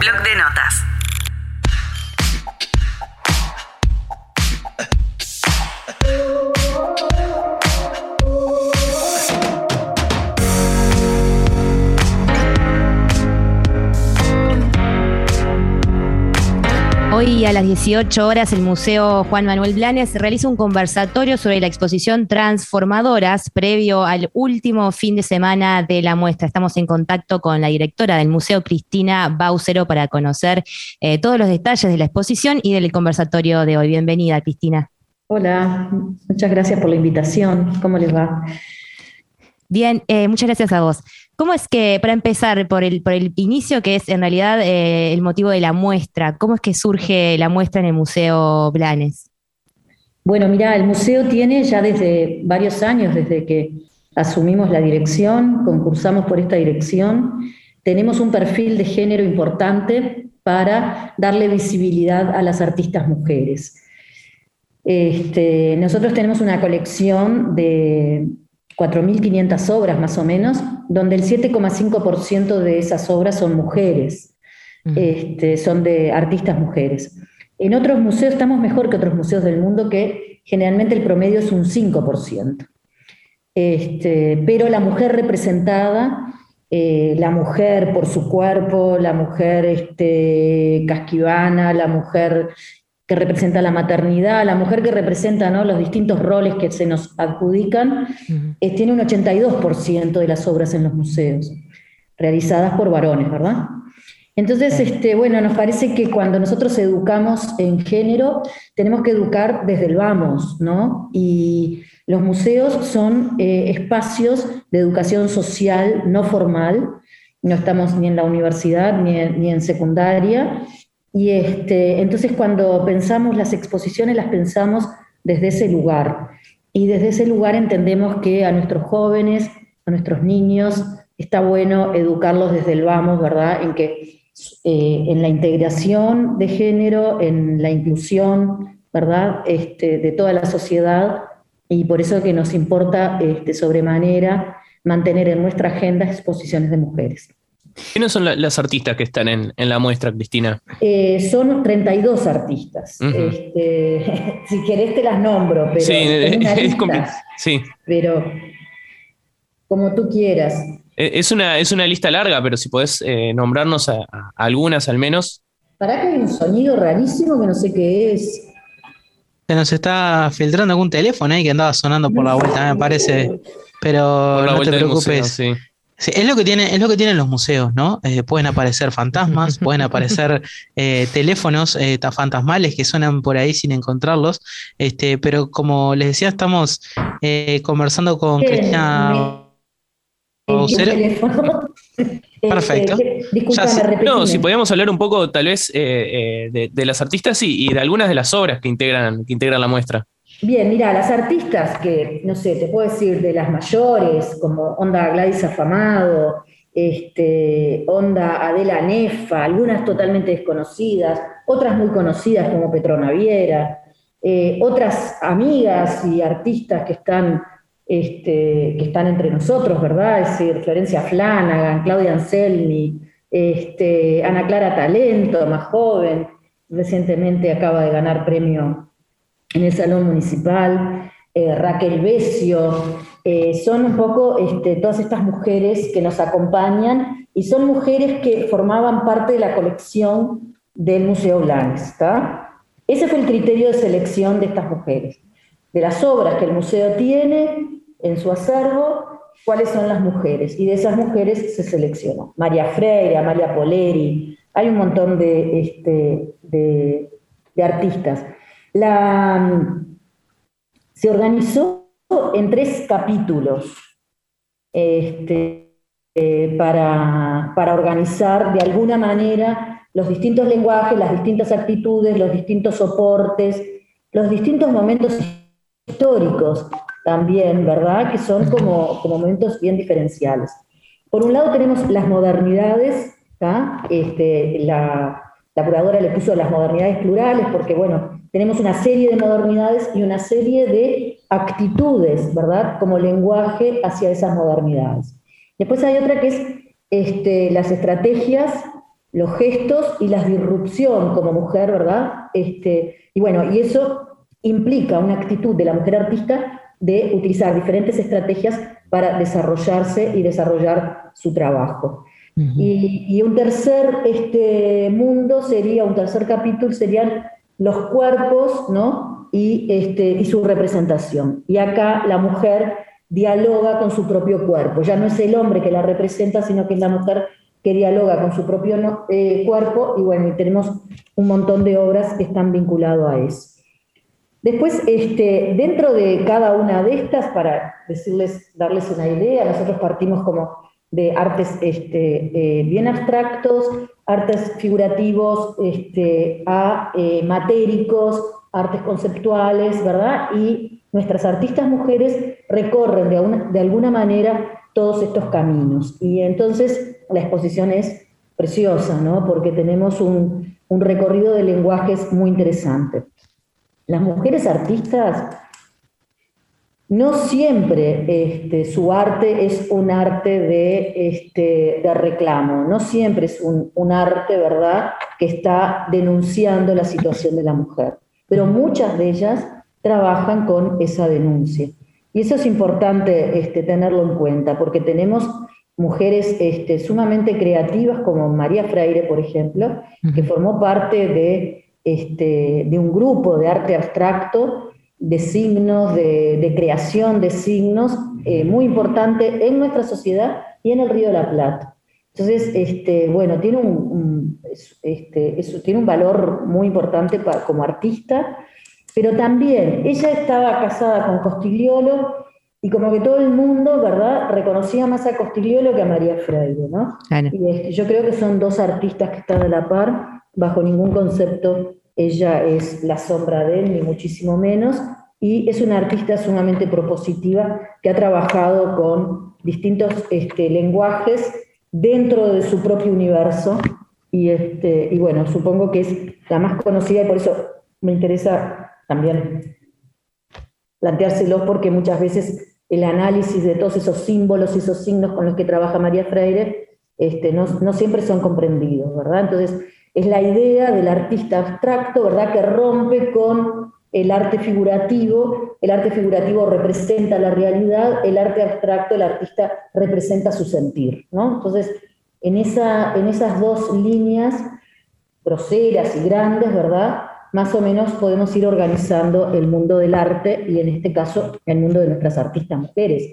Bloc de notas. Hoy a las 18 horas el Museo Juan Manuel Blanes realiza un conversatorio sobre la exposición Transformadoras previo al último fin de semana de la muestra. Estamos en contacto con la directora del museo, Cristina Baucero, para conocer todos los detalles de la exposición y del conversatorio de hoy. Bienvenida, Cristina. Hola, muchas gracias por la invitación. ¿Cómo les va? Bien, muchas gracias a vos. ¿Cómo es que, para empezar por el inicio, que es en realidad el motivo de la muestra, cómo es que surge la muestra en el Museo Blanes? Bueno, mira, el museo tiene ya desde varios años, desde que asumimos la dirección, concursamos por esta dirección, tenemos un perfil de género importante para darle visibilidad a las artistas mujeres. Nosotros tenemos una colección de 4.500 obras más o menos, donde el 7,5% de esas obras son mujeres, son de artistas mujeres. En otros museos estamos mejor que otros museos del mundo, que generalmente el promedio es un 5%. Pero la mujer representada, la mujer por su cuerpo, la mujer casquivana, la mujer que representa la maternidad, la mujer que representa, ¿no?, los distintos roles que se nos adjudican, tiene un 82% de las obras en los museos, realizadas por varones, ¿verdad? Entonces, bueno, nos parece que cuando nosotros educamos en género, tenemos que educar desde el vamos, ¿no? Y los museos son espacios de educación social no formal, no estamos ni en la universidad ni en secundaria. Y entonces cuando pensamos las exposiciones, las pensamos desde ese lugar. Y desde ese lugar entendemos que a nuestros jóvenes, a nuestros niños, está bueno educarlos desde el vamos, ¿verdad? En la integración de género, en la inclusión, ¿verdad?, de toda la sociedad. Y por eso que nos importa sobremanera mantener en nuestra agenda exposiciones de mujeres. ¿Quiénes son las artistas que están en la muestra, Cristina? Son 32 artistas. Uh-huh. Si querés te las nombro, pero sí, es complicado. Sí. Pero como tú quieras. Es una lista larga, pero si podés nombrarnos a algunas al menos. Pará que hay un sonido rarísimo que no sé qué es. Se nos está filtrando algún teléfono ahí que andaba sonando por la vuelta, me parece. Pero no te preocupes. Museo, sí. Sí, es lo que tienen los museos, ¿no? Pueden aparecer fantasmas, pueden aparecer teléfonos fantasmales que suenan por ahí sin encontrarlos, pero como les decía, estamos conversando con Cristina Baucero. Perfecto. No, si podíamos hablar un poco tal vez de las artistas y de algunas de las obras que integran la muestra. Bien, mira, las artistas que, no sé, te puedo decir de las mayores, como onda Gladys Afamado, onda Adela Nefa, algunas totalmente desconocidas, otras muy conocidas como Petrona Viera, otras amigas y artistas que están entre nosotros, ¿verdad? Es decir, Florencia Flanagan, Claudia Anselmi, Ana Clara Talento, más joven, recientemente acaba de ganar premio en el Salón Municipal, Raquel Besio, son un poco todas estas mujeres que nos acompañan y son mujeres que formaban parte de la colección del Museo Blanes, ¿está? Ese fue el criterio de selección de estas mujeres. De las obras que el museo tiene en su acervo, ¿cuáles son las mujeres? Y de esas mujeres se seleccionó. María Freire, Amalia Poleri, hay un montón de artistas. Se organizó en 3 capítulos para organizar de alguna manera los distintos lenguajes, las distintas actitudes, los distintos soportes, los distintos momentos históricos también, ¿verdad?, que son como momentos bien diferenciales. Por un lado tenemos las modernidades, ¿tá? La curadora le puso las modernidades plurales porque, bueno, tenemos una serie de modernidades y una serie de actitudes, ¿verdad?, como lenguaje hacia esas modernidades. Después hay otra que es las estrategias los gestos y la disrupción como mujer, ¿verdad? Y bueno, y eso implica una actitud de la mujer artista de utilizar diferentes estrategias para desarrollarse y desarrollar su trabajo. Y un tercer mundo sería, un tercer capítulo serían los cuerpos, ¿no? Y su representación. Y acá la mujer dialoga con su propio cuerpo. Ya no es el hombre que la representa, sino que es la mujer que dialoga con su propio cuerpo, y bueno, y tenemos un montón de obras que están vinculadas a eso. Después, dentro de cada una de estas, para darles una idea, nosotros partimos como de artes bien abstractos, artes figurativos, matéricos, artes conceptuales, ¿verdad? Y nuestras artistas mujeres recorren de alguna manera todos estos caminos. Y entonces la exposición es preciosa, ¿no? Porque tenemos un recorrido de lenguajes muy interesante. Las mujeres artistas no siempre su arte es un arte de reclamo, no siempre es un arte, ¿verdad?, que está denunciando la situación de la mujer, pero muchas de ellas trabajan con esa denuncia. Y eso es importante tenerlo en cuenta, porque tenemos mujeres sumamente creativas como María Freire, por ejemplo, que formó parte de un grupo de arte abstracto, de signos, de creación de signos, muy importante en nuestra sociedad y en el Río de la Plata. Entonces, bueno, tiene tiene un valor muy importante como artista, pero también ella estaba casada con Costigliolo, y como que todo el mundo, ¿verdad?, reconocía más a Costigliolo que a María Freire, ¿no? Claro. Y yo creo que son dos artistas que están a la par, bajo ningún concepto ella es la sombra de él, ni muchísimo menos, y es una artista sumamente propositiva que ha trabajado con distintos lenguajes dentro de su propio universo, y bueno, supongo que es la más conocida, y por eso me interesa también planteárselo, porque muchas veces el análisis de todos esos símbolos y esos signos con los que trabaja María Freire no siempre son comprendidos, ¿verdad? Entonces, es la idea del artista abstracto, ¿verdad?, que rompe con el arte figurativo. El arte figurativo representa la realidad, el arte abstracto, el artista representa su sentir, ¿no? Entonces, en esas dos líneas groseras y grandes, ¿verdad?, más o menos podemos ir organizando el mundo del arte, y en este caso el mundo de nuestras artistas mujeres,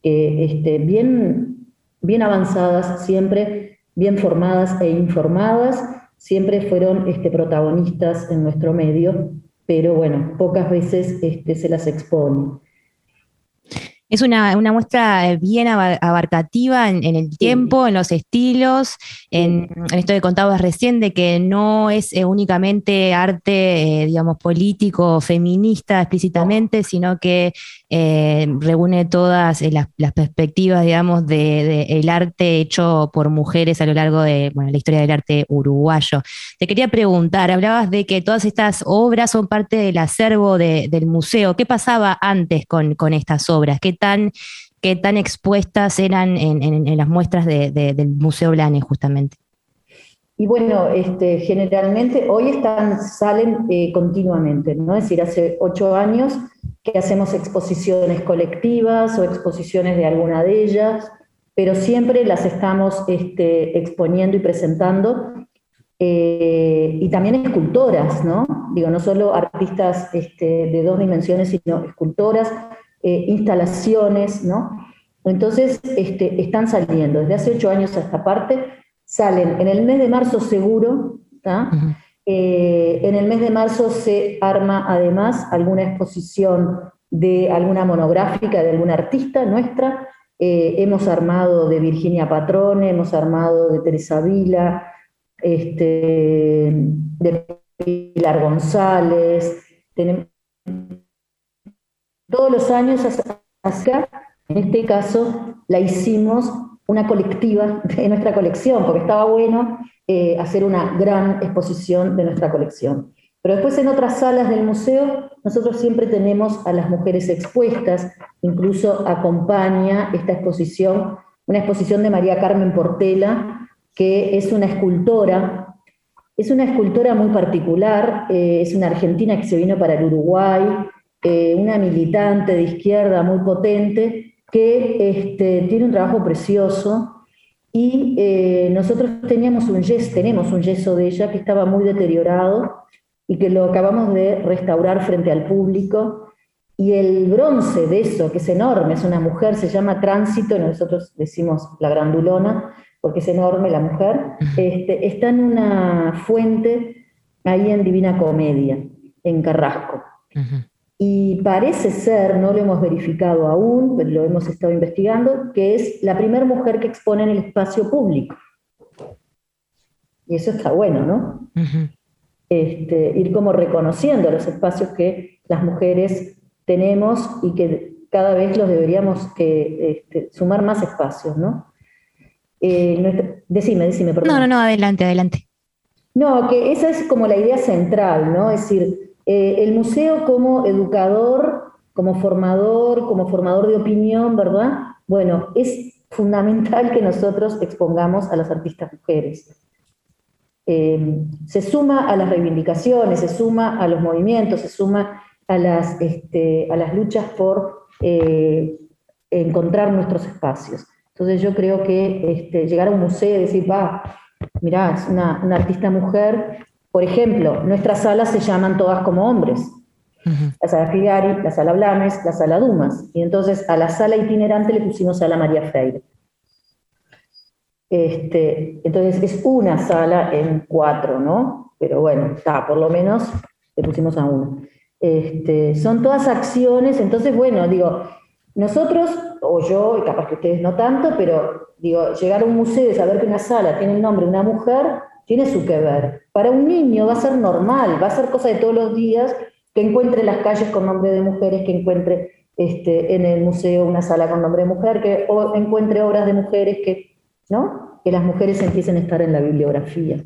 bien avanzadas siempre, bien formadas e informadas, siempre fueron protagonistas en nuestro medio, pero bueno, pocas veces se las expone. Es una muestra bien abarcativa en el tiempo, en los estilos, en esto que contabas recién, de que no es únicamente arte, digamos, político, feminista explícitamente, sino que reúne todas las perspectivas, digamos, el arte hecho por mujeres a lo largo de la historia del arte uruguayo. Te quería preguntar, hablabas de que todas estas obras son parte del acervo del museo. ¿Qué pasaba antes con estas obras? ¿Qué tan expuestas eran en las muestras del Museo Blanes, justamente? Y bueno, generalmente hoy salen continuamente, ¿no? Es decir, hace 8 años que hacemos exposiciones colectivas o exposiciones de alguna de ellas, pero siempre las estamos exponiendo y presentando, y también escultoras, ¿no? Digo, no solo artistas de 2 dimensiones, sino escultoras, instalaciones, ¿no? Entonces, están saliendo desde hace 8 años a esta parte. Salen en el mes de marzo seguro, ¿tá? En el mes de marzo se arma además alguna exposición de alguna monográfica de alguna artista nuestra. Hemos armado de Virginia Patrone, hemos armado de Teresa Vila, de Pilar González. Todos los años acá, en este caso, la hicimos una colectiva de nuestra colección, porque estaba bueno hacer una gran exposición de nuestra colección. Pero después en otras salas del museo, nosotros siempre tenemos a las mujeres expuestas, incluso acompaña esta exposición, una exposición de María Carmen Portela, que es una escultora. Es una escultora muy particular, es una argentina que se vino para el Uruguay, una militante de izquierda muy potente, que tiene un trabajo precioso, y nosotros tenemos un yeso de ella que estaba muy deteriorado y que lo acabamos de restaurar frente al público, y el bronce de eso, que es enorme, es una mujer, se llama Tránsito, nosotros decimos la grandulona, porque es enorme la mujer, está en una fuente ahí en Divina Comedia, en Carrasco. Uh-huh. Y parece ser, no lo hemos verificado aún, pero lo hemos estado investigando, que es la primera mujer que expone en el espacio público. Y eso está bueno, ¿no? Uh-huh. Ir como reconociendo los espacios que las mujeres tenemos y que cada vez los deberíamos sumar más espacios, ¿no? Decime, perdón. No, adelante. No, que esa es como la idea central, ¿no? Es decir, el museo como educador, como formador de opinión, ¿verdad? Bueno, es fundamental que nosotros expongamos a las artistas mujeres. Se suma a las reivindicaciones, se suma a los movimientos, se suma a las luchas por encontrar nuestros espacios. Entonces yo creo que llegar a un museo y decir, mirá, es una artista mujer. Por ejemplo, nuestras salas se llaman todas como hombres. Uh-huh. La sala Figari, la sala Blanes, la sala Dumas. Y entonces a la sala itinerante le pusimos sala María Freire. Entonces es una sala en 4, ¿no? Pero bueno, por lo menos le pusimos a una. Son todas acciones, entonces bueno, digo, nosotros, o yo, y capaz que ustedes no tanto, pero digo, llegar a un museo y saber que una sala tiene el nombre de una mujer, tiene su que ver. Para un niño va a ser normal, va a ser cosa de todos los días que encuentre las calles con nombre de mujeres, que encuentre en el museo una sala con nombre de mujer, o encuentre obras de mujeres, ¿no? Que las mujeres empiecen a estar en la bibliografía.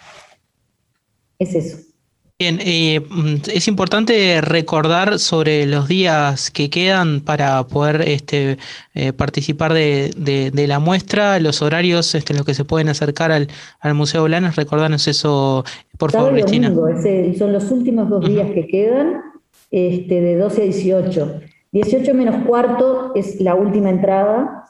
Es eso. Bien, es importante recordar sobre los días que quedan para poder participar de la muestra, los horarios en los que se pueden acercar al Museo Blanes. Recordanos eso, por favor, Cristina. Son los últimos 2 días que quedan, de 12 a 18. 18 menos cuarto es la última entrada,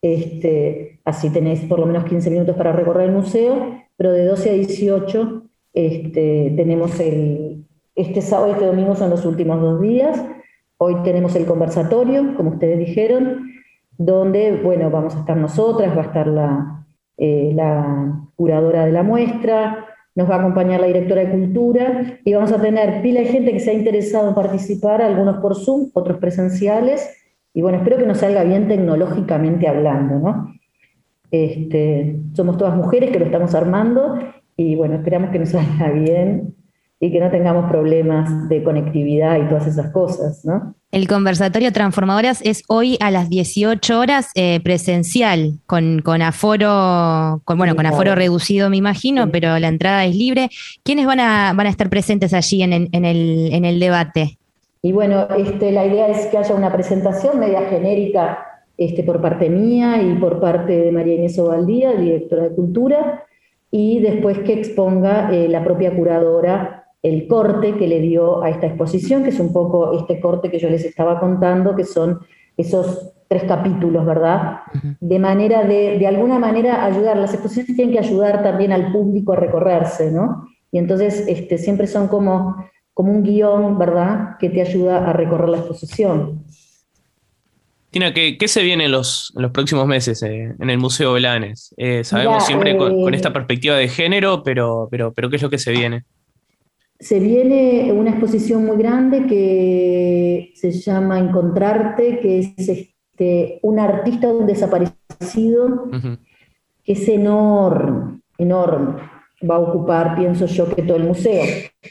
así tenéis por lo menos 15 minutos para recorrer el museo, pero de 12 a 18... tenemos este sábado y este domingo son los últimos 2 días. Hoy tenemos el conversatorio, como ustedes dijeron, donde, bueno, vamos a estar nosotras, va a estar la curadora de la muestra, nos va a acompañar la directora de Cultura, y vamos a tener pila de gente que se ha interesado en participar, algunos por Zoom, otros presenciales, y bueno, espero que nos salga bien tecnológicamente hablando, ¿no? Somos todas mujeres que lo estamos armando, y bueno, esperamos que nos salga bien y que no tengamos problemas de conectividad y todas esas cosas, ¿no? El conversatorio Transformadoras es hoy a las 18 horas presencial, con aforo, con aforo reducido, me imagino, sí, pero la entrada es libre. ¿Quiénes van a estar presentes allí en el debate? Y bueno, la idea es que haya una presentación media genérica por parte mía y por parte de María Inés Ovaldía, directora de Cultura, y después que exponga la propia curadora el corte que le dio a esta exposición, que es un poco este corte que yo les estaba contando, que son esos 3 capítulos, ¿verdad? Uh-huh. De manera de alguna manera ayudar, las exposiciones tienen que ayudar también al público a recorrerse, ¿no? Y entonces siempre son como un guión, ¿verdad?, que te ayuda a recorrer la exposición. Tina, ¿qué se viene en los próximos meses en el Museo Blanes? Sabemos siempre con esta perspectiva de género, pero ¿qué es lo que se viene? Se viene una exposición muy grande que se llama Encontrarte, que es un artista de un desaparecido, uh-huh, que es enorme. Va a ocupar, pienso yo, que todo el museo.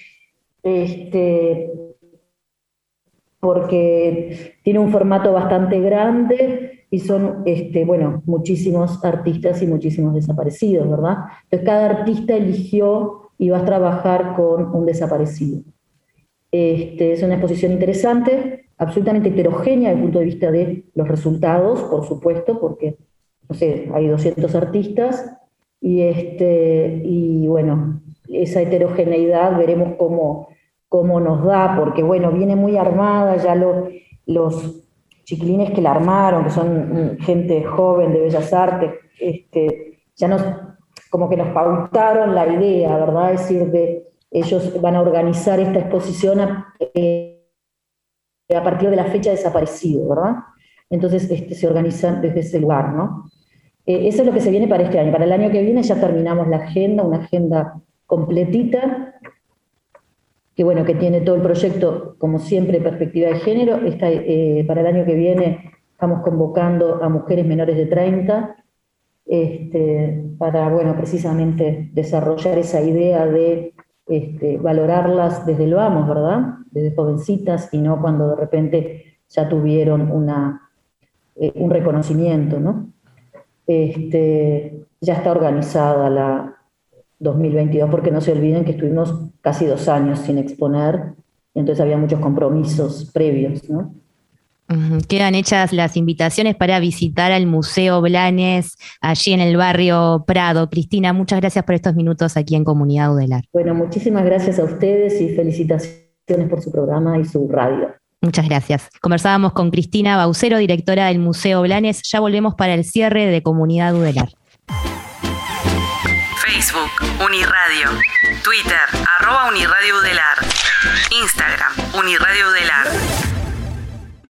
Porque tiene un formato bastante grande y son, muchísimos artistas y muchísimos desaparecidos, ¿verdad? Entonces cada artista eligió y va a trabajar con un desaparecido. Es una exposición interesante, absolutamente heterogénea desde el punto de vista de los resultados, por supuesto, porque, no sé, hay 200 artistas, Y bueno, esa heterogeneidad veremos cómo nos da, porque bueno, viene muy armada, ya los chiquilines que la armaron, que son gente joven de Bellas Artes, ya como que nos pautaron la idea, ¿verdad? Es decir, ellos van a organizar esta exposición a partir de la fecha de desaparecido, ¿verdad? Entonces se organizan desde ese lugar, ¿no? Eso es lo que se viene para este año. Para el año que viene ya terminamos la agenda, una agenda completita, que bueno, que tiene todo el proyecto, como siempre, perspectiva de género. Para el año que viene estamos convocando a mujeres menores de 30, para, bueno, precisamente desarrollar esa idea de valorarlas desde el vamos, ¿verdad? Desde jovencitas, y no cuando de repente ya tuvieron un reconocimiento, ¿no? Ya está organizada la 2022, porque no se olviden que estuvimos casi 2 años sin exponer, entonces había muchos compromisos previos, ¿no? Quedan hechas las invitaciones para visitar al Museo Blanes, allí en el barrio Prado. Cristina, muchas gracias por estos minutos aquí en Comunidad Udelar. Bueno, muchísimas gracias a ustedes y felicitaciones por su programa y su radio. Muchas gracias. Conversábamos con Cristina Baucero, directora del Museo Blanes. Ya volvemos para el cierre de Comunidad Udelar. Facebook, Uniradio. Twitter, @Uniradio Udelar. Instagram, Uniradio Udelar.